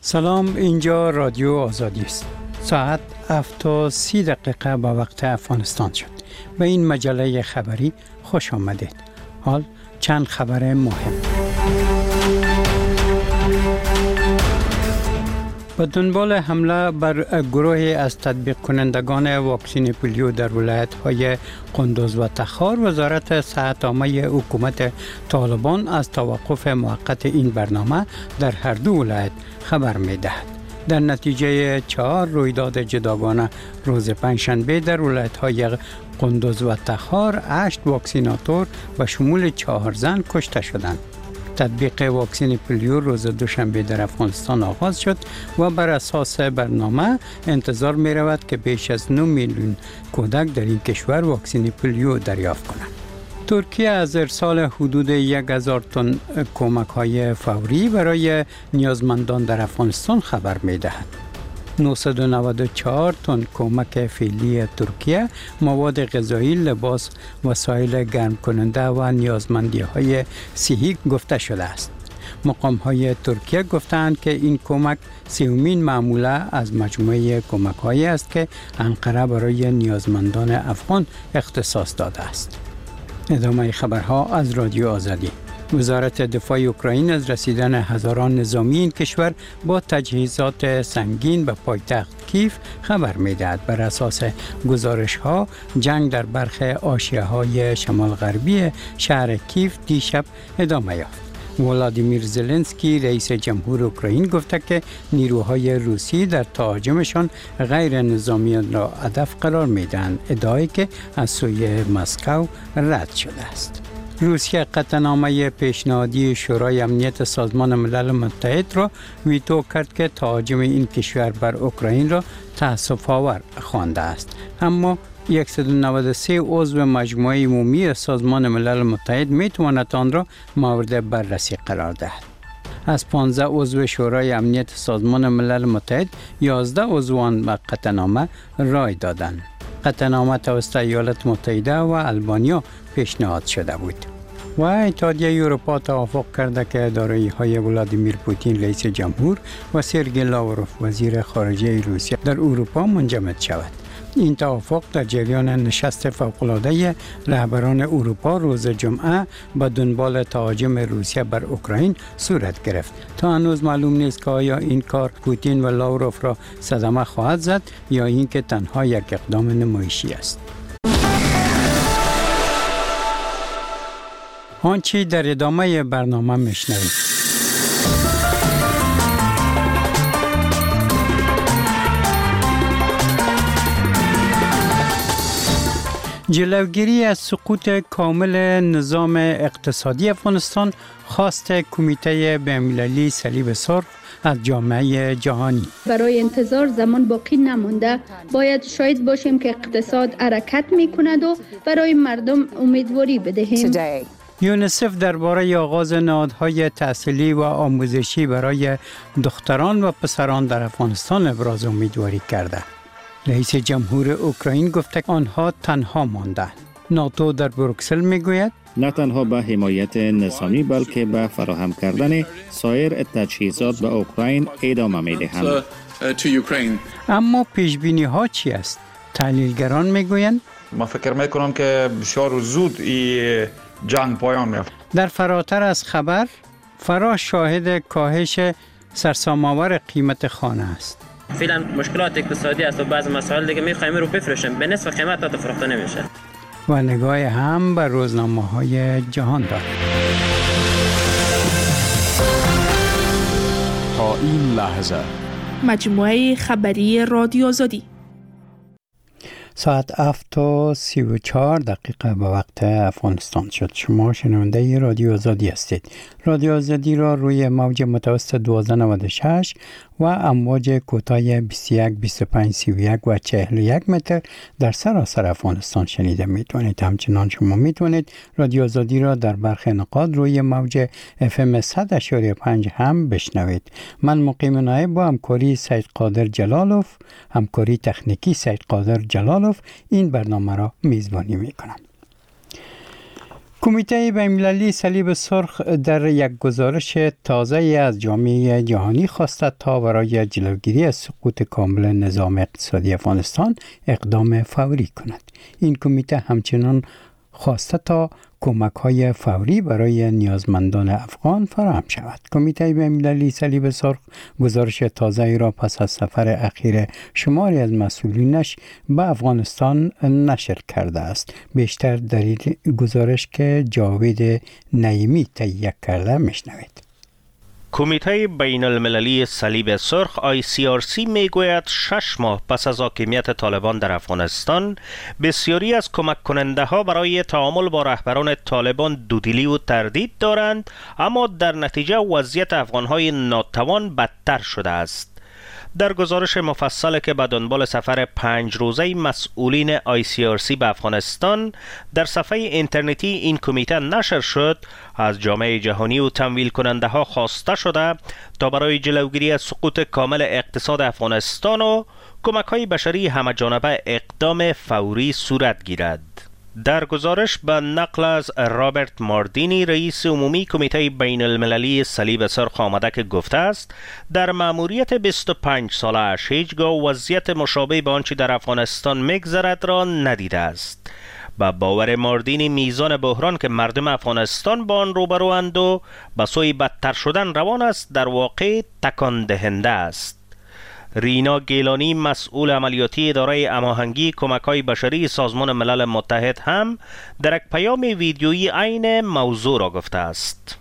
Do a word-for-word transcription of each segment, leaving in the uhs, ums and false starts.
سلام، اینجا رادیو آزادی است. ساعت هفت و سی دقیقه با وقت افغانستان شد. به این مجله خبری خوش آمدید. حال چند خبر مهم. به دنبال حمله بر گروهی از تطبیق کنندگان واکسن پولیو در ولایت‌های قندوز و تخار، وزارت صحت عامه حکومت طالبان از توقف موقت این برنامه در هر دو ولایت خبر می‌دهد. در نتیجه چهار رویداد جداگانه روز پنجشنبه در ولایت‌های قندوز و تخار، هشت واکسیناتور به شمول چهار زن کشته شدند. تطبیق واکسن پولیو روز دوشنبه در افغانستان آغاز شد و بر اساس برنامه انتظار می رود که بیش از نه میلیون کودک در این کشور واکسن پولیو دریافت کنند. ترکیه از ارسال حدود یک هزار تن کمک های فوری برای نیازمندان در افغانستان خبر می دهد. نهصد و نود و چهار تن کمک فعلی ترکیه مواد غذایی، لباس، وسایل گرم کننده و نیازمندی های صحی گفته شده است. مقام های ترکیه گفتند که این کمک سومین معموله از مجموعه کمک هایی است که انقره برای نیازمندان افغان اختصاص داده است. ادامه خبرها از رادیو آزادی. وزارت دفاع اوکراین از رسیدن هزاران نظامی این کشور با تجهیزات سنگین به پایتخت کیف خبر می‌دهد. بر اساس گزارش‌ها، جنگ در برخی حاشیه‌های شمال غربی شهر کیف دیشب ادامه یافت. ولادیمیر زلنسکی رئیس جمهور اوکراین گفته که نیروهای روسی در تهاجمشان غیر نظامیان را هدف قرار می‌دهند، ادعایی که از سوی مسکو رد شده است. روسیه قطعنامه پیشنهادی شورای امنیت سازمان ملل متحد را ویتو کرد که تهاجم این کشور بر اوکراین را تأسف‌آور خوانده است، اما صد و نود و سه عضو مجموعه عمومی سازمان ملل متحد میتواند آن را مورد بررسی قرار دهد. از پانزده عضو شورای امنیت سازمان ملل متحد، یازده عضو آن به قطعنامه رای دادند. قطعنامه توسط ایالات متحده و آلبانیا پیشنهاد شده بود. و اتحادیه اروپا توافق کرده که دارایی‌های ولادیمیر پوتین رئیس جمهور و سرگئی لاوروف وزیر خارجه روسیه در اروپا منجمد شود. این توافق در جریان نشست فوق‌العاده رهبران اروپا روز جمعه به دنبال تهاجم روسیه بر اوکراین صورت گرفت. تا هنوز معلوم نیست که آیا این کار پوتین و لاوروف را صدمه خواهد زد یا اینکه تنها یک اقدام نمایشی است. آنچه در ادامه برنامه میشنوید. جلوگیری از سقوط کامل نظام اقتصادی افغانستان خواست کمیته بین‌المللی صلیب سرخ از جامعه جهانی. برای انتظار زمان باقی نمانده، باید شاهد باشیم که اقتصاد حرکت می کند و برای مردم امیدواری بدهیم. یونیسف درباره آغاز نهادهای تحصیلی و آموزشی برای دختران و پسران در افغانستان ابراز امیدواری کرده. رئیس جمهور اوکراین گفته آنها تنها ماندند. ناتو در بروکسل میگوید نه تنها به حمایت نظامی بلکه به فراهم کردن سایر تجهیزات به اوکراین ادامه میدهند. اما پیشبینی ها چی است؟ تحلیلگران میگویند ما فکر میکنم که بسیار زود این جنگ پایان میافت. در فراتر از خبر، فرا شاهد کاهش سرسام‌آور قیمت خانه است. فعلا مشکلات اقتصادی است و بعض مسائل دیگه میخوایم رو بفروشیم به نصف قیمت تا فروخته نمیشه. و نگاه هم به روزنامه‌های جهان دارد. تا این لحظه مجموعه خبری رادیو آزادی. ساعت هفت و سی و چهار دقیقه به وقت افغانستان شد. شما شنونده رادیو آزادی هستید. رادیو آزادی را روی موج متوسط دوازده نود و شش و امواج کوتاه بیست و یک، بیست و پنج، سی و یک و چهل و یک متر در سراسر افغانستان شنیده میتونید. همچنان شما میتونید رادیو آزادی را در برخی نقاط روی موج اف ام صد و پنج هم بشنوید. من مقیم نایب با همکاری سید قادر جلالوف، همکاری تکنیکی سید قادر جلالوف این برنامه را میزبانی میکنم. کمیته بین‌المللی صلیب سرخ در یک گزارش تازه از جامعه جهانی خواسته تا برای جلوگیری از سقوط کامل نظام اقتصادی افغانستان اقدام فوری کند. این کمیته همچنان خواسته تا کمک‌های فوری برای نیازمندان افغان فراهم شود. کمیته بین‌المللی صلیب سرخ گزارش تازه‌ای را پس از سفر اخیر شماری از مسئولینش به افغانستان نشر کرده است. بیشتر در این گزارش که جاوید نعیمی تهیه کرده میشنوید. کمیته بین المللی صلیب سرخ آی سی آر سی می گوید شش ماه پس از حاکمیت طالبان در افغانستان بسیاری از کمک کننده ها برای تعامل با رهبران طالبان دودیلی و تردید دارند، اما در نتیجه وضعیت افغان های ناتوان بدتر شده است. در گزارش مفصل که به دنبال سفر پنج روزه مسئولین آی سی آر سی به افغانستان در صفحه اینترنتی این کمیته نشر شد، از جامعه جهانی و تمویل کننده ها خواسته شده تا برای جلوگیری از سقوط کامل اقتصاد افغانستان و کمک های بشری همه‌جانبه اقدام فوری صورت گیرد. در گزارش به نقل از رابرت ماردینی رئیس عمومی کمیته بین المللی صلیب سرخ آمده که گفته است در مأموریت بیست و پنج ساله اش هیچگاه وضعیت مشابه به آنچه در افغانستان میگذرد را ندیده است. با باور ماردینی میزان بحران که مردم افغانستان با آن روبروند و به سوی بدتر شدن روان است در واقع تکان دهنده است. رینا گیلانی مسئول عملیاتی اداره هماهنگی کمک‌های بشری سازمان ملل متحد هم در یک پیام ویدیویی عین موضوع را گفته است.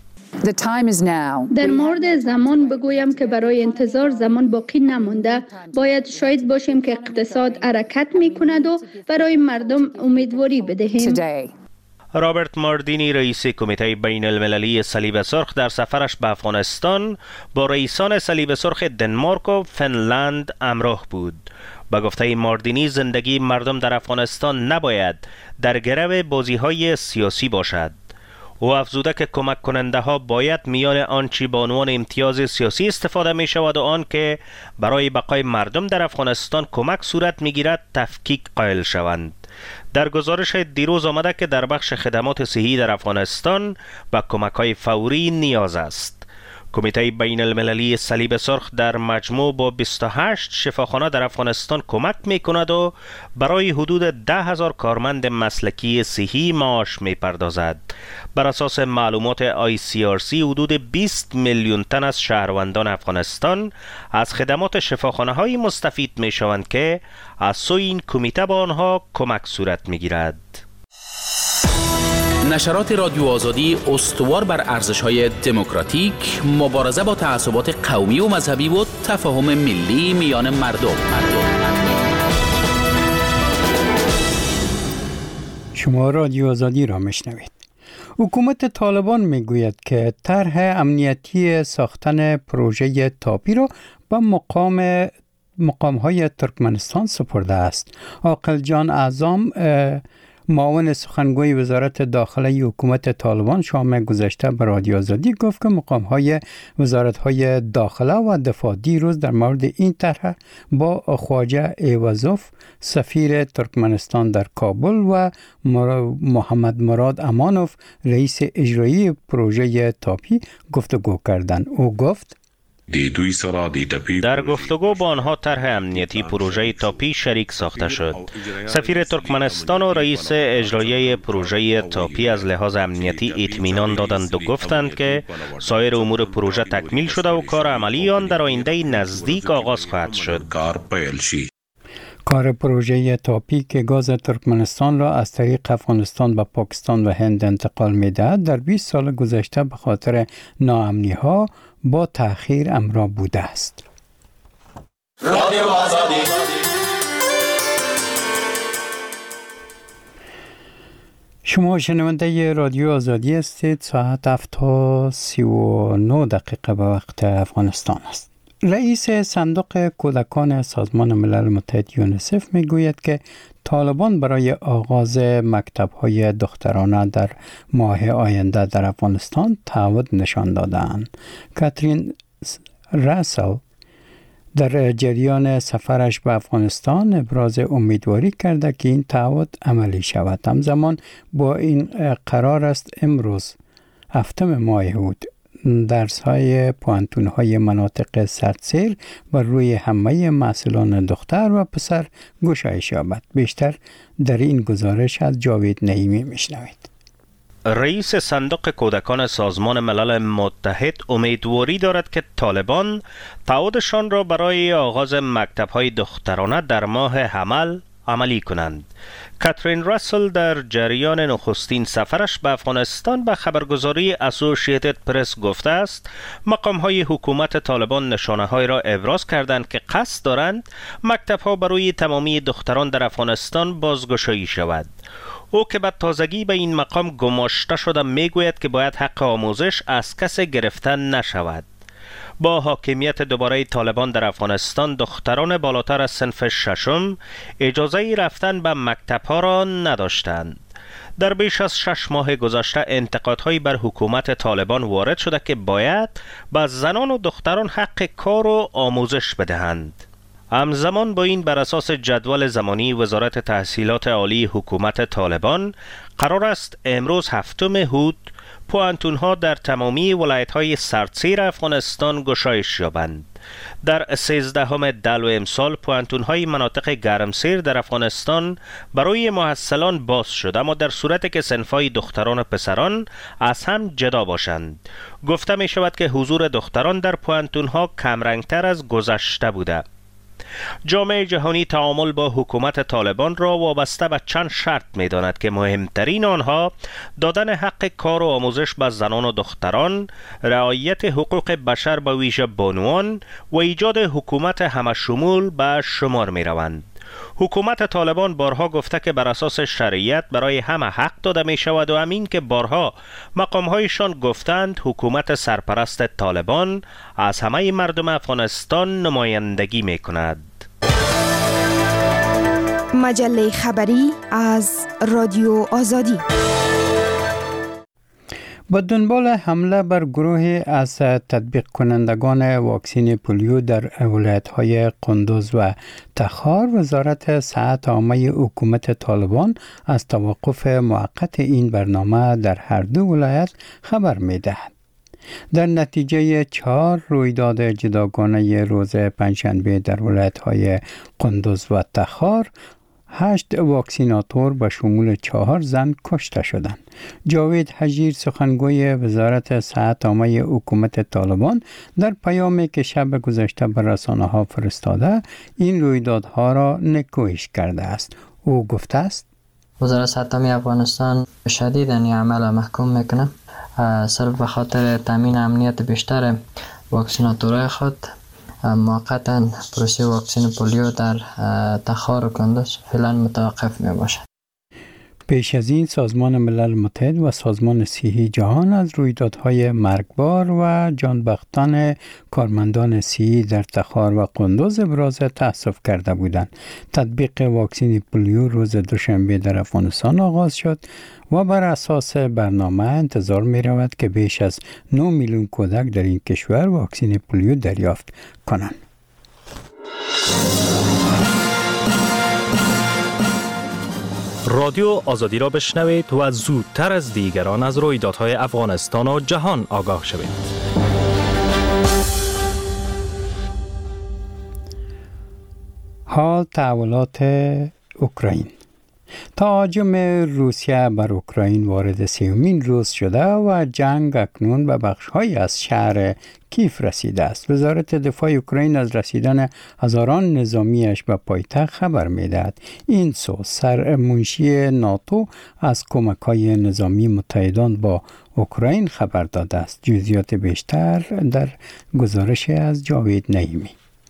در مورد زمان بگویم که برای انتظار زمان باقی نمانده، باید شاهد باشیم که اقتصاد حرکت می کند و برای مردم امیدواری بدهیم. رابرت ماردینی رئیس کمیته بین المللی صلیب سرخ در سفرش به افغانستان با رئیسان صلیب سرخ دنمارک و فنلند همراه بود. با گفته ماردینی زندگی مردم در افغانستان نباید در گرو بازی‌های سیاسی باشد. او افزوده که کمک کننده ها باید میان آنچه به عنوان امتیاز سیاسی استفاده می شود و آن که برای بقای مردم در افغانستان کمک صورت می گیرد تفکیک قائل شوند. در گزارش دیروز آمده که در بخش خدمات صحی در افغانستان به کمک های فوری نیاز است. کمیته بین المللی صلیب سرخ در مجموع با بیست و هشت شفاخانه در افغانستان کمک می کند و برای حدود ده هزار کارمند مسلکی صحی معاش می پردازد. بر اساس معلومات آی سی آر سی حدود بیست میلیون تن از شهروندان افغانستان از خدمات شفاخانه های مستفید می شوند که از سوی این کمیته با آنها کمک صورت می گیرد. نشرات رادیو آزادی استوار بر ارزش‌های دموکراتیک، مبارزه با تعصبات قومی و مذهبی و تفاهم ملی میان مردم. شما رادیو آزادی را میشنوید. حکومت طالبان میگوید که طرح امنیتی ساختن پروژه تاپی را به مقام مقام‌های ترکمنستان سپرده است. عاقل جان اعظم معاون سخنگوی وزارت داخله حکومت طالبان شام گذشته به رادیو آزادی گفت که مقام‌های وزارت‌های داخله و دفاع دیروز در مورد این طرح با خواجه ایوازوف سفیر ترکمنستان در کابل و محمد مراد امانوف رئیس اجرایی پروژه تاپی گفتگو کردند. او گفت در گفتگو با آنها طرح امنیتی پروژه تاپی شریک ساخته شد. سفیر ترکمنستان و رئیس اجرایی پروژه تاپی از لحاظ امنیتی اطمینان دادند و گفتند که سایر امور پروژه تکمیل شده و کار عملی آن در آینده نزدیک آغاز خواهد شد. کار پروژه تاپی که گاز ترکمنستان را از طریق افغانستان به پاکستان و هند انتقال می‌دهد در بیست سال گذشته به خاطر ناامنی‌ها با تأخیر امرا بوده است. رادیو آزادی شما شنونده رادیو آزادی هستید. ساعت هفت تا سی و نه دقیقه به وقت افغانستان است. رئیس صندوق کودکان سازمان ملل متحد یونیسف میگوید که طالبان برای آغاز مکتب‌های دخترانه در ماه آینده در افغانستان تعهد نشان دادند. کاترین راسل در جریان سفرش به افغانستان ابراز امیدواری کرده که این تعهد عملی شود. همزمان با این قرار است امروز هفتم ماه بود درس های پوانتون های مناطق سردسیر بر روی همه محصلان دختر و پسر گشایش یابد. بیشتر در این گزارش از جاوید نعیمی میشنوید. رئیس صندوق کودکان سازمان ملل متحد امیدواری دارد که طالبان تعهدشان را برای آغاز مکتب‌های دخترانه در ماه حمل عملی کنند. کاترین راسل در جریان نخستین سفرش به افغانستان به خبرگزاری اسوسییتد پرس گفته است مقام‌های حکومت طالبان نشانه‌های را ابراز کردند که قصد دارند مکتب‌ها برای تمامی دختران در افغانستان بازگشایی شود. او که به تازگی به این مقام گماشته شده میگوید که باید حق آموزش از کس گرفته نشود. با حاکمیت دوباره طالبان در افغانستان دختران بالاتر از صنف ششم اجازه رفتن به مکتب‌ها را نداشتند. در بیش از شش ماه گذشته انتقادهایی بر حکومت طالبان وارد شده که باید به زنان و دختران حق کار و آموزش بدهند. همزمان با این بر اساس جدول زمانی وزارت تحصیلات عالی حکومت طالبان قرار است امروز هفتم هود پوانتون‌ها در تمامی ولایت‌های سردسیر افغانستان گشایش یابند. در سیزدهم دلو امسال پوانتون‌های مناطق گرمسیر در افغانستان برای محصلان باز شد، اما در صورتی که صنف‌های دختران و پسران از هم جدا باشند. گفته می شود که حضور دختران در پوانتون‌ها کمرنگتر از گذشته بوده. جامعه جهانی تعامل با حکومت طالبان را وابسته به چند شرط می داند که مهمترین آنها دادن حق کار و آموزش به زنان و دختران، رعایت حقوق بشر به ویژه بانوان و ایجاد حکومت همشمول به شمار می روند. حکومت طالبان بارها گفته که بر اساس شریعت برای همه حق داده می شود و همین که بارها مقامهایشان گفتند حکومت سرپرست طالبان از همه مردم افغانستان نمایندگی می کند. مجله خبری از رادیو آزادی. با دنبال حمله بر گروهی از تطبیق کنندگان واکسین پولیو در ولایت‌های قندوز و تخار، وزارت صحت عامه حکومت طالبان از توقف موقت این برنامه در هر دو ولایت خبر می‌دهد. در نتیجه چهار رویداد جداگانه روز پنجشنبه در ولایت‌های قندوز و تخار، هشت واکسیناتور به شمول چهار زن کشته شدند. جاوید حجیر سخنگوی وزارت صحت عامه حکومت طالبان در پیامی که شب گذشته به رسانه‌ها فرستاده این رویدادها را نکوهش کرده است. او گفته است وزارت صحت عامه افغانستان شدید این عمل محکوم میکنه، صرف به خاطر تامین امنیت بیشتر واکسیناتورهای خود موقتا پروسه واکسین پولیو در تخار و کندوز فعلا متوقف می باشد. پیش از این سازمان ملل متحد و سازمان صحی جهان از رویدادهای مرگبار و جانبختان کارمندان صحی در تخار و قندوز ابراز تأسف کرده بودند. تطبیق واکسن پولیو روز دوشنبه در افغانستان آغاز شد و بر اساس برنامه انتظار می رود که بیش از نه میلیون کودک در این کشور واکسن پولیو دریافت کنند. رادیو آزادی را بشنوید و زودتر از دیگران از رویدادهای افغانستان و جهان آگاه شوید. حال تحولات اوکراین. تهاجم روسیه بر اوکراین وارد سومین روز شده و جنگ اکنون به بخش‌هایی از شهر کیف رسیده است. وزارت دفاع اوکراین از رسیدن هزاران نظامیش به پایتخت خبر می‌دهد. این سو سرمنشی ناتو از کمک‌های نظامی متحدان با اوکراین خبر داده است. جزئیات بیشتر در گزارش از جاوید نعیمی.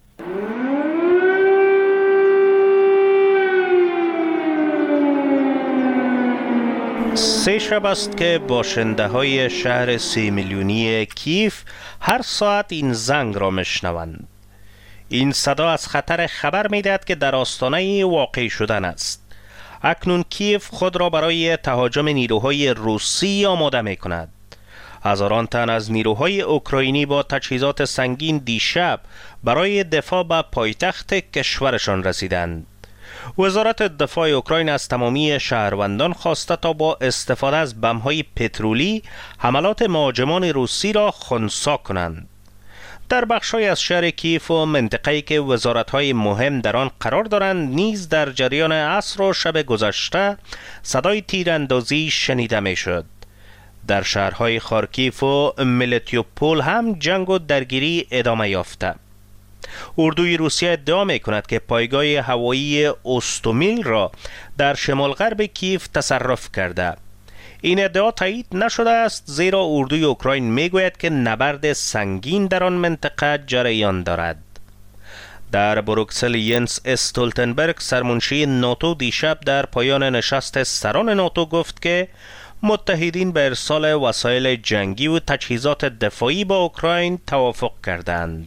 سه شب است که باشنده های شهر سی میلیونی کیف هر ساعت این زنگ را میشنوند. این صدا از خطر خبر میدهد که در آستانه واقع شدن است. اکنون کیف خود را برای تهاجم نیروهای روسی آماده می کند. هزاران تن از نیروهای اوکراینی با تجهیزات سنگین دیشب برای دفاع به پایتخت کشورشان رسیدند. وزارت دفاع اوکراین از تمامی شهروندان خواسته تا با استفاده از بم‌های پترولی حملات مهاجمان روسی را خنثی کنند. در بخش‌های از شهر کیف و منطقه‌ای که وزارت‌های مهم در آن قرار دارند نیز در جریان عصر و شب گذشته صدای تیراندازی شنیده می‌شد. در شهرهای خارکیف و ملیتوپول هم جنگ و درگیری ادامه یافته. اردوی روسیه ادعا می‌کند که پایگاه هوایی اوستومیل را در شمال غرب کیف تصرف کرده. این ادعا تایید نشده است، زیرا اردوی اوکراین میگوید که نبرد سنگین در آن منطقه جریان دارد. در بروکسل ینس استولتنبرگ سرمنشی ناتو دیشب در پایان نشست سران ناتو گفت که متحدین به ارسال وسایل جنگی و تجهیزات دفاعی با اوکراین توافق کردند.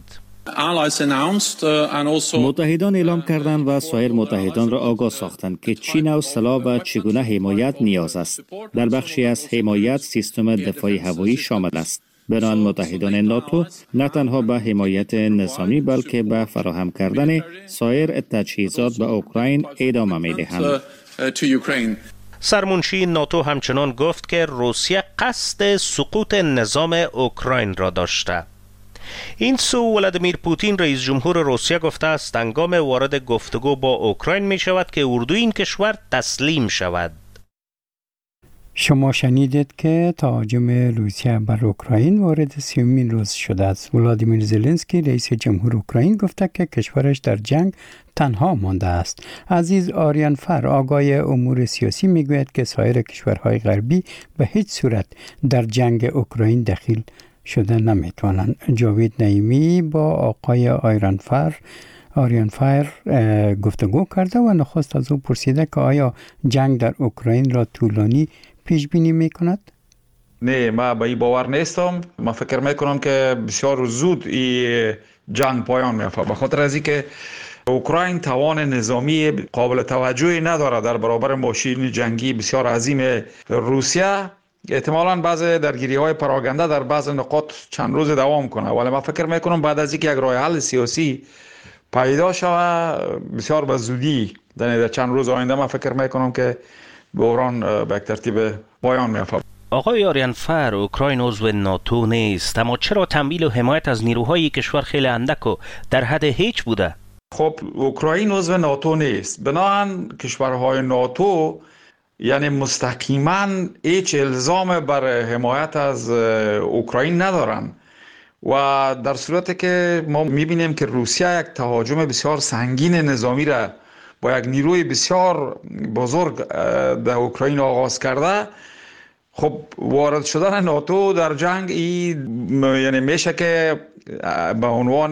متحدان اعلام کردند و سایر متحدان را آگاه ساختند که چه نوع سلاح و چگونه حمایت نیاز است. در بخشی از حمایت سیستم دفاعی هوایی شامل است. بنابراین متحدان ناتو نه تنها به حمایت نظامی بلکه به فراهم کردن سایر تجهیزات به اوکراین ادامه می‌دهند. سرمنشی ناتو همچنان گفت که روسیه قصد سقوط نظام اوکراین را داشته. این سو ولادیمیر پوتین رئیس جمهور روسیه گفته است هنگام وارد گفتگو با اوکراین می شود که اردوی این کشور تسلیم شود. شما شنیدید که تهاجم روسیه بر اوکراین وارد سیومین روز شده است. ولادیمیر زلنسکی رئیس جمهور اوکراین گفته که کشورش در جنگ تنها مانده است. عزیز آریان فر آگاه امور سیاسی میگوید که سایر کشورهای غربی به هیچ صورت در جنگ اوکراین دخیل شده نمیتوانند. جاوید نعیمی با آقای آیرانفر آریانفر گفتگو کرده و نخست از او پرسیده که آیا جنگ در اوکراین را طولانی پیش بینی میکند؟ نه، ما به این باور نیستم. ما فکر میکنم که بسیار زود این جنگ پایان میافته، به خاطر از اینکه اوکراین توان نظامی قابل توجهی نداره در برابر ماشین جنگی بسیار عظیم روسیه. احتمالاً بعض درگیری های پراگنده در بعض نقاط چند روز دوام کنه، ولی من فکر میکنم بعد از اینکه یک راه حل سیاسی پیدا شود بسیار به زودی در چند روز آینده من فکر میکنم که بحران به یک ترتیب پایان میافته. آقای آریانفر، اوکراین عضو ناتو نیست، اما چرا تمویل و حمایت از نیروهای کشور خیلی اندک و در حد هیچ بوده؟ خب اوکراین عضو ناتو نیست، بنابراین کشورهای ناتو یعنی مستقیما هیچ الزام بر حمایت از اوکراین ندارن و در صورتی که ما میبینیم که روسیه یک تهاجم بسیار سنگین نظامی را با یک نیروی بسیار بزرگ در اوکراین آغاز کرده، خب وارد شدن ناتو در جنگ این یعنی میشه که به عنوان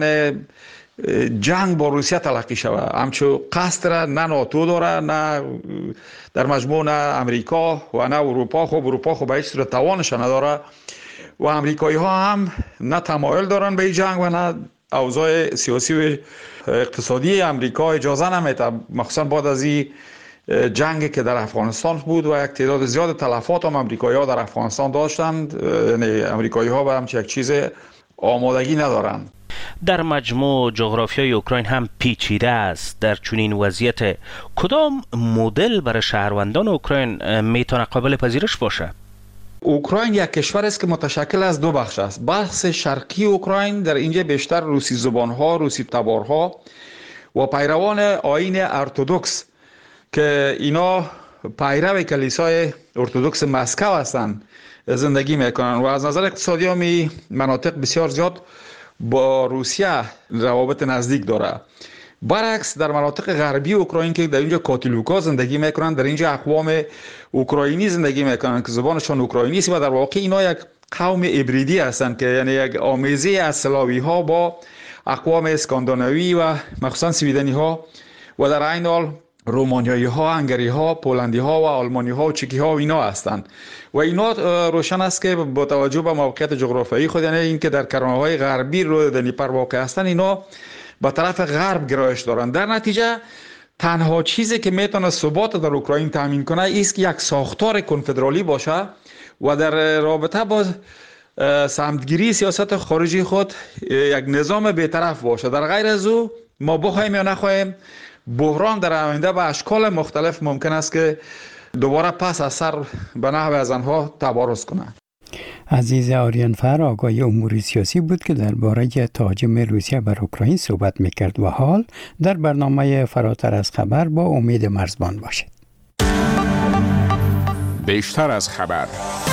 جنگ با روسیه تلقی شود. همچون قصد را نه ناتو داره، نه در مجموع نه امریکا و نه اروپا. خب اروپا خب به هیچ صورت توانش نداره و امریکایی ها هم نه تمایل دارن به این جنگ و نه اوضاع سیاسی و اقتصادی امریکا اجازه نمیده، مخصوصا بعد از این جنگی که در افغانستان بود و یک تعداد زیاد تلفات هم امریکایی ها در افغانستان داشتند. یعنی امریکایی ها به همچین یک چیز آمادگی ندارند. در مجموع جغرافیای اوکراین هم پیچیده است. در چنین وضعیت کدام مدل برای شهروندان اوکراین میتونه قابل پذیرش باشه؟ اوکراین یک کشور است که متشکل از دو بخش است. بخش شرقی اوکراین در اینجا بیشتر روسی زبانها، روسی تبارها و پیروان آیین ارتدوکس که اینا پیرو کلیسای ارتدوکس مسکو هستند زندگی میکنن و از نظر اقتصادی هم این مناطق بسیار زیاد با روسیه روابط نزدیک داره. برعکس در مناطق غربی اوکراین که در اینجا کاتولیکا زندگی میکنن، در اینجا اقوام اوکراینی زندگی میکنن که زبانشان اوکراینی است و در واقع اینا یک قوم هیبریدی هستند که یعنی یک آمیزه از سلاوی ها با اقوام اسکاندیناوی و مخصوصا سویدنی ها و در عین حال رومانیایی ها، هنگری ها، پولندی ها و آلمانی ها و چکی ها و اینا هستند و اینا روشن است که با توجه به موقعیت جغرافیایی خود، یعنی اینکه در کرانه های غربی رو دنیپر واقع هستند، اینا به طرف غرب گرایش دارند. در نتیجه تنها چیزی که میتونه ثبات در اوکراین تامین کنه است که یک ساختار کنفدرالی باشه و در رابطه با سمتگیری سیاست خارجی خود یک نظام بی‌طرف باشه. در غیر از او ما بخوایم یا نخواهیم بحران در آینده به اشکال مختلف ممکن است که دوباره پس از سر به نحو از آنها تبارز کنند. عزیز آریانفر آقای امور سیاسی بود که درباره تهاجم روسیه بر اوکراین صحبت میکرد و حال در برنامه فراتر از خبر با امید مرزبان باشید. بیشتر از خبر.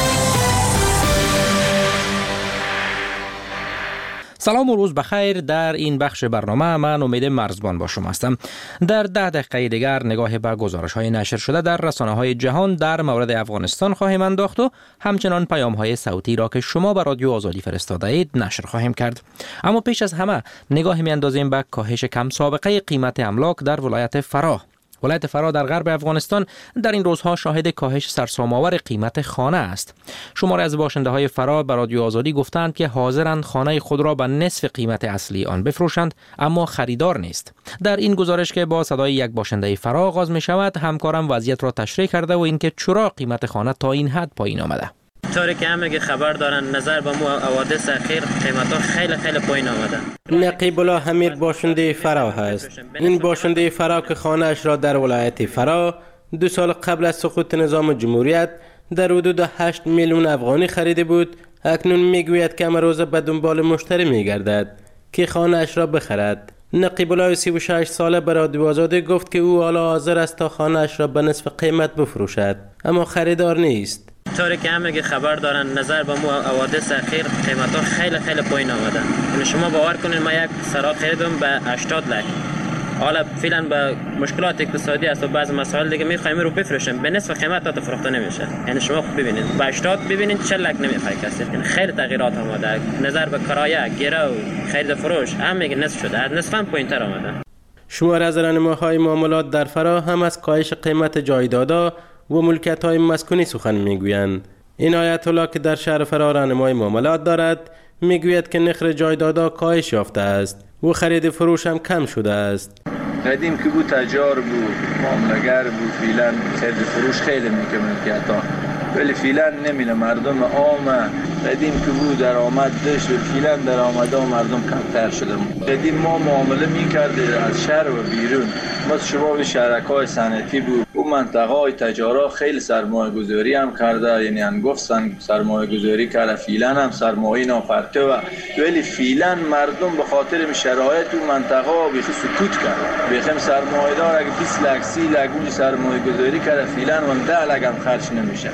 سلام و روز بخیر. در این بخش برنامه من امید مرزبان با شما هستم. در ده دقیقه دیگر نگاه به گزارش‌های نشر شده در رسانه‌های جهان در مورد افغانستان خواهیم انداخت و همچنان پیام‌های صوتی را که شما به رادیو آزادی فرستاده اید نشر خواهیم کرد. اما پیش از همه نگاهی می‌اندازیم به کاهش کم سابقه قیمت املاک در ولایت فراه. ولایت فراه در غرب افغانستان در این روزها شاهد کاهش سرسام‌آور قیمت خانه است. شماری از باشنده‌های فراه به رادیو آزادی گفتند که حاضرند خانه خود را به نصف قیمت اصلی آن بفروشند، اما خریدار نیست. در این گزارش که با صدای یک باشنده فراه آغاز می شود، همکارم وضعیت را تشریح کرده و اینکه چرا قیمت خانه تا این حد پایین آمده. طوری که همه خبر دارن نظر به مو حوادث اخیر قیمتا خیلی خیلی پایین آمده. نقیب الله حمیر باشنده فراه است. این باشنده فراه که خانه اش را در ولایت فراه دو سال قبل از سقوط نظام جمهوریت در حدود هشت میلیون افغانی خریده بود، اکنون میگوید که امروزه به دنبال مشتری میگردد که خانه اش را بخرد. نقیب الله سی و شش ساله به رادیو آزادی گفت که او حالا حاضر است تا خانه اش را به نصف قیمت بفروشد، اما خریدار نیست. طوری که همه خبر دارن نظر به مو حوادث اخیر قیمتا خیلی خیلی پایین آمده. یعنی شما باور کنید ما یک سرا خریدم به هشتاد لک. حالا فعلا به مشکلات اقتصادی است و بعض مسائل دیگه میخوایم رو بفروشیم به نصف قیمت تا فروخته نمیشه. یعنی شما خوب ببینید به هشتاد ببینید چهل لک نمیخواد کسی. یعنی خیلی تغییرات آمده. نظر به کرایه، گرو، خرید فروش همه نصف شده. از نصف هم پایینتر آمده. شمار از راهنماهای معاملات در فراه هم از کاهش قیمت جایدادها و ملکیت‌های مسکونی سخن میگویند. این آیت الله که در شهر فراه راهنمای معاملات دارد میگوید که نرخ جایدادها کاهش یافته است و خرید فروش هم کم شده است. قدیم که بود تجار بود، معامله‌گر بود، فعلا خرید فروش خیلی میکنه ملکیت‌ها، ولی فعلا نمیره. مردم عام قدیم که بود درآمد داشت و فعلا درآمدها مردم کمتر شده. قدیم ما معامله میکردیم از شهر و بیرون، مثل شباب شرکای صنعتی بود. اون منطقه های تجارا خیلی سرمایه گذاری هم کرده، یعنی انگفت سرمایه گذاری کرده، فعلا هم سرمایه ناپرته و ولی فعلا مردم به خاطر شرایط اون منطقه ها بیخی سکوت کرد. بیخی سرمایه دار اگه بیست لک سی لک اون سرمایه گذاری کرده فعلا هم ده لک هم خرج نمیشه.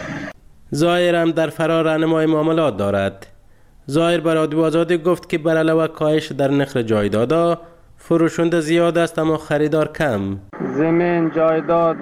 ظاهر هم در فراه راهنمای معاملات دارد. ظاهر بر رادیو آزادی گفت که بر علاوه کاهش در نرخ جایدادها فروشنده زیاد است اما خریدار کم. زمین، جایداد،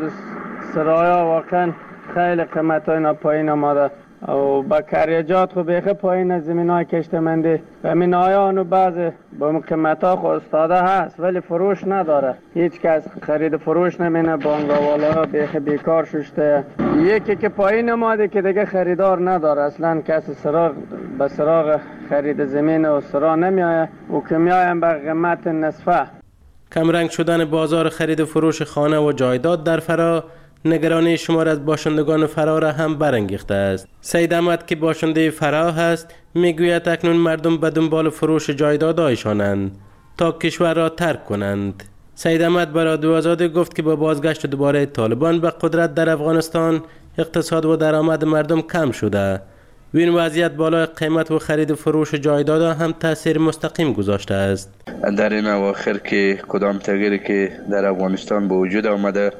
سرایا واقعا خیلی قیمت های پایین آمده و با کاریجات خو بیخی پایین از زمین های کشتمندی زمین های آنو بعض با قیمت ها خو استاده هست ولی فروش نداره. هیچ کس خرید فروش نمینه، بانگاوالا ها بیخی بیکار ششته. یکی که پایین آمده که دیگه خریدار نداره، اصلا کسی سراغ به سراغ خرید زمین و سراغ نمیایه و که میایم به قیمت نصفه. کمرنگ شدن بازار خرید فروش خانه و جایداد در فراه نگرانی شمار از باشندگان فراه را هم برانگیخته است. سید احمد که باشنده فراه است میگوید اکنون مردم به دنبال فروش جایدادهایشانند تا کشور را ترک کنند. سید احمد به رادیو آزادی گفت که با بازگشت دوباره طالبان به قدرت در افغانستان اقتصاد و درآمد مردم کم شده و این وضعیت بالای قیمت و خرید فروش جایدادها هم تاثیر مستقیم گذاشته است. در این اواخر که کدام تغییری که در افغانستان به وجود آمده،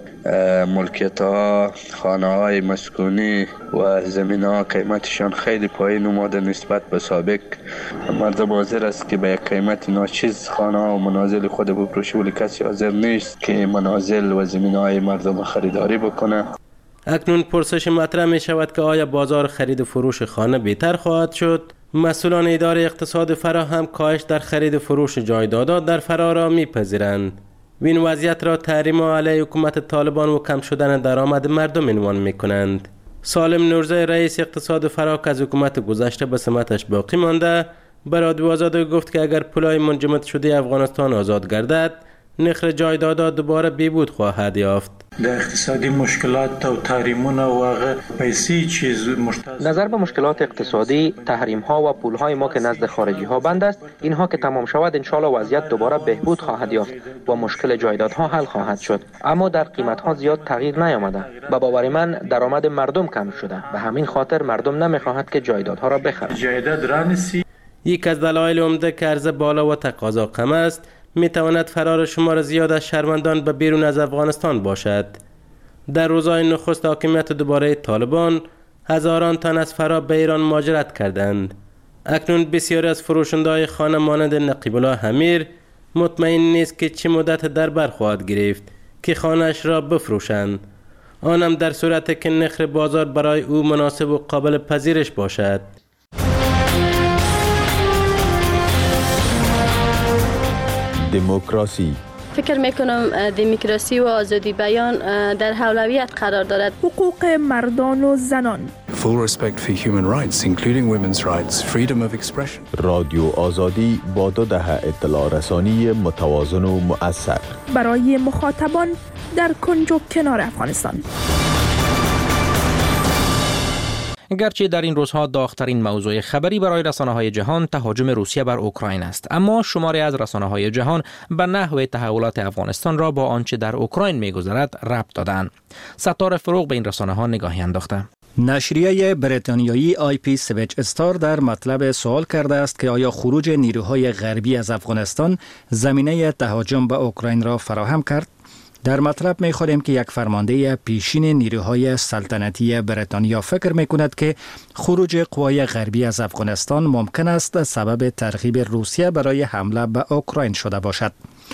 ملکیت ها، خانه های مسکونی و زمین ها قیمتشان خیلی پایین اومده نسبت به سابق. مردم حاضر است که به یک قیمت ناچیز خانه ها و منازل خود بفروشه ولی کسی حاضر نیست که منازل و زمین های مردم خریداری بکنه. اکنون پرسش مطرح می شود که آیا بازار خرید و فروش خانه بهتر خواهد شد؟ مسئولان اداره اقتصاد فراه هم کاهش در خرید و فروش جایدادها در فراه را میپذیرند و این وضعیت را تحریم علیه حکومت طالبان و کم شدن درآمد مردم عنوان میکنند. سالم نورزی رئیس اقتصاد فراه که از حکومت گذشته به سمتش باقی مانده به رادیو آزادی گفت که اگر پولای منجمد شده افغانستان آزاد گردد نرخ جایدادها دوباره بهبود خواهد یافت. در اقتصادی مشکلات و تحریمونه و پیسی چیز مشترک. نظر به مشکلات اقتصادی، تحریم ها و پول های ما که نزد خارجی ها بند است، اینها که تمام شود ان شاء الله وضعیت دوباره بهبود خواهد یافت و مشکل جایدادها حل خواهد شد. اما در قیمت ها زیاد تغییر نیامده. به باور من درآمد مردم کم شده. به همین خاطر مردم نمیخواهند که جایدادها را بخرند. جایداد رانسی یک از دلایل عمده که عرضه بالا و تقاضا کم است می تواند فرار شمار زیاد از شهروندان به بیرون از افغانستان باشد. در روزهای نخست حاکمیت دوباره طالبان هزاران تن از فرار به ایران مهاجرت کردند. اکنون بسیاری از فروشنده‌های خانه مانند نقیب الله حمیر مطمئن نیست که چه مدت در بر خواهد گرفت که خانه‌اش را بفروشند، آنم در صورتی که نرخ بازار برای او مناسب و قابل پذیرش باشد. دموکراسی. فکر میکنم دموکراسی و آزادی بیان در اولویت قرار دارد. حقوق مردان و زنان. Full respect for human rights including women's rights, freedom of expression. رادیو آزادی با دو دهه اطلاع رسانی متوازن و مؤثر برای مخاطبان در کنج و کنار افغانستان. گرچه در این روزها داغ‌ترین موضوع خبری برای رسانه‌های جهان تهاجم روسیه بر اوکراین است، اما شماری از رسانه‌های جهان به نحو تحولات افغانستان را با آنچه در اوکراین می‌گذرد ربط دادند. ستاره فروغ به این رسانه‌ها نگاهی انداخته. نشریه بریتانیایی آی پی سویچ استار در مطلب سوال کرده است که آیا خروج نیروهای غربی از افغانستان زمینه تهاجم به اوکراین را فراهم کرد؟ در مطلب می خوریم که یک فرمانده پیشین نیروهای سلطنتی بریتانیا فکر می کند که خروج قوای غربی از افغانستان ممکن است سبب ترغیب روسیه برای حمله به اوکراین شده باشد.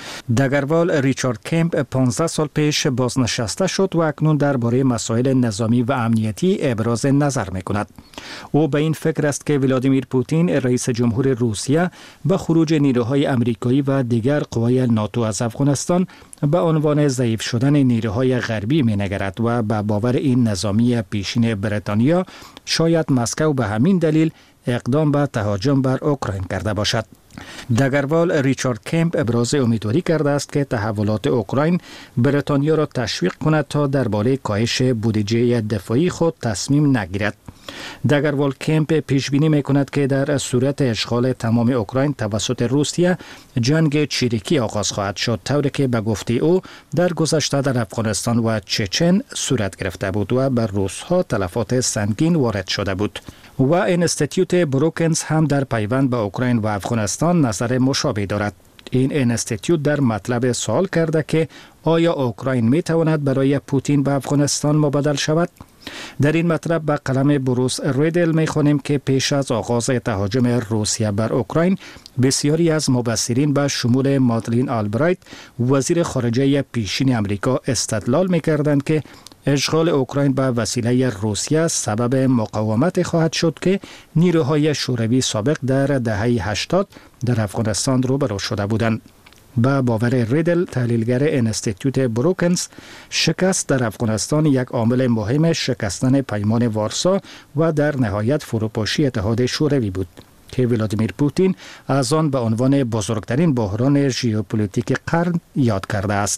دگروال ریچارد کمپ پانزده سال پیش بازنشسته شد و اکنون درباره مسائل نظامی و امنیتی ابراز نظر می کند. او به این فکر است که ولادیمیر پوتین رئیس جمهور روسیه به خروج نیروهای امریکایی و دیگر قوای ناتو از افغانستان به عنوان ضعیف شدن نیروهای غربی می نگرد و به باور این نظامی پیشین بریتانیا شاید مسکو به همین دلیل اقدام به تهاجم بر اوکراین کرده باشد. دگروال ریچارد کمپ ابراز امیدواری کرده است که تحولات اوکراین بریتانیا را تشویق کند تا درباره کاهش بودجه دفاعی خود تصمیم نگیرد. دگروال کمپ پیش بینی می‌کند که در صورت اشغال تمام اوکراین توسط روسیه جنگ چریکی آغاز خواهد شد، طوری که به گفته او در گذشته در افغانستان و چچن صورت گرفته بود و بر روس‌ها تلفات سنگین وارد شده بود. و انستیتیوت بروکنز هم در پیوند به اوکراین و افغانستان نظر مشابه دارد. این انستیتیوت در مطلب سوال کرده که آیا اوکراین می تواند برای پوتین به افغانستان مبادل شود؟ در این مطلب به قلم بروس ریدل می خوانیم که پیش از آغاز تهاجم روسیه بر اوکراین بسیاری از مبصرین به شمول مادلین آلبرایت وزیر خارجه پیشین امریکا استدلال می کردند که اشغال اوکراین به وسیله روسیه سبب مقاومت خواهد شد که نیروهای شوروی سابق در دهه هشتاد در افغانستان روبرو شده بودند. با باور ریدل تحلیلگر انستیتیوت بروکنز، شکست در افغانستان یک عامل مهم شکستن پیمان وارسا و در نهایت فروپاشی اتحاد شوروی بود که ولادیمیر پوتین از آن به عنوان بزرگترین بحران ژئوپلیتیک قرن یاد کرده است.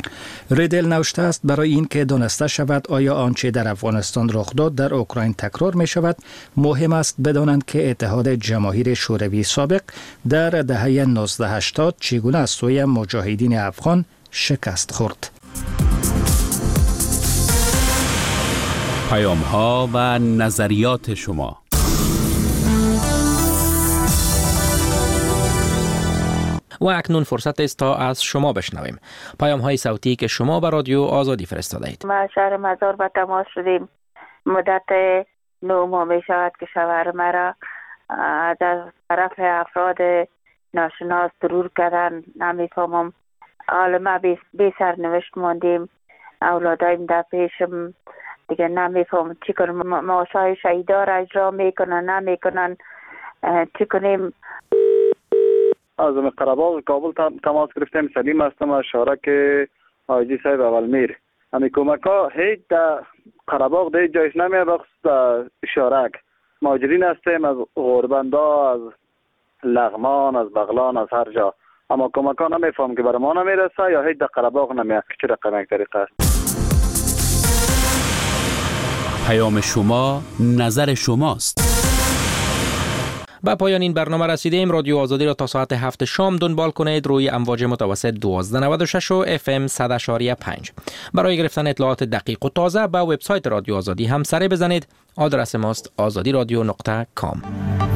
ریدل نوشته است برای این که دانسته شود آیا آنچه در افغانستان رخ داد در اوکراین تکرار می شود، مهم است بدانند که اتحاد جماهیر شوروی سابق در دهه نوزده هشتاد چگونه از سوی مجاهدین افغان شکست خورد. پیام ها و نظریات شما. و اکنون فرصت است تا از شما بشنویم پیام های صوتی که شما به رادیو آزادی فرستاده اید. ما شهر مزار به تماس شدیم. مدت نو ماه می شود که شوهر مرا از طرف افراد ناشناس ضرور کردن. نمیفهمم. حالا ما بی سرنوشت ماندیم. اولادایم در پیشم دیگه نمیفهمم چی کنم. معاشهای شهیدا را اجرا میکنن نمیکنن چی کنیم. از قره‌باغ کابل تماس گرفتیم. سلیم هستم از شارک حاجی صاحب اولمیر. امی کمک ها هیچ در قره‌باغ در جایش نمیه بخصوص شارک. مهاجرین هستیم از غوربندا، از لغمان، از بغلان، از هر جا. اما کمک ها نمیفهم که برای ما نمیرسه یا هیچ در قره باغ نمیاد. چه رقم یک طریقه است؟ پیام شما نظر شماست. با پایان این برنامه رسیدیم. رادیو آزادی را تا ساعت هفت شام دنبال کنید روی امواج متوسط دوازده نود و شش و اف ام صد و پنج. برای گرفتن اطلاعات دقیق و تازه به وبسایت رادیو آزادی هم سری بزنید. آدرس ماست آزادی رادیو نقطه کام.